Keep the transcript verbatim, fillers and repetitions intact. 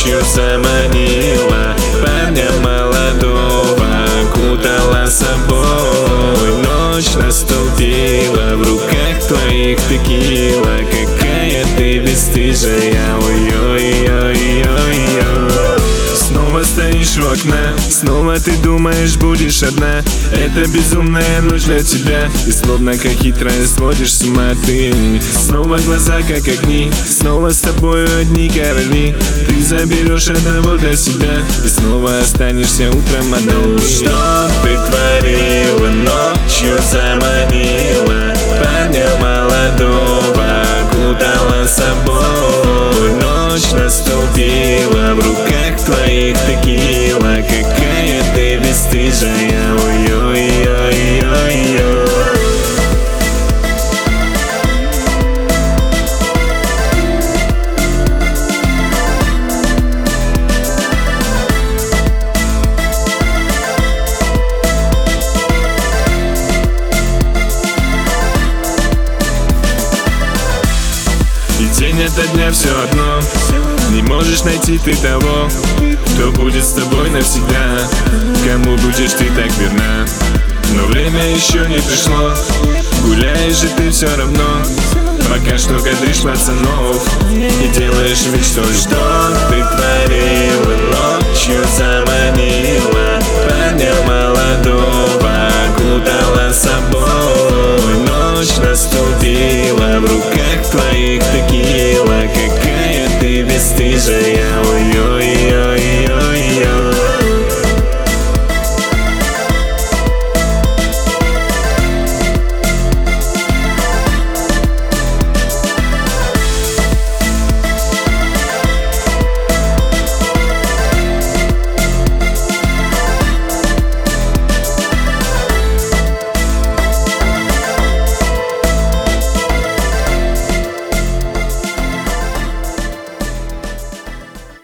ночью заманила парня молодого, окутала собой. Ночь наступила, в руках твоих текила. Какая ты бесстыжая, ой-ой-ой-ой-ой. Снова стоишь у окна, снова ты думаешь, будешь одна. Это безумная ночь для тебя, и словно как хитрая сводишь с ума ты. Снова глаза как огни, снова с тобою одни короли. Ты заберешь одного для себя, и снова останешься утром одной. Что ты творила, ночью заманила парня молодого, окутала собой. Ночь наступила, в руках твоих текила. Какая ты бесстыжая, ой-ой-ой-ой-ой. И день ото дня все одно, не можешь найти ты того, кто будет с тобой навсегда, кому будешь ты так верна. Но время еще не пришло, гуляешь же ты все равно, пока что кадришь пацанов и делаешь вид, что что ты творила, ночью заманила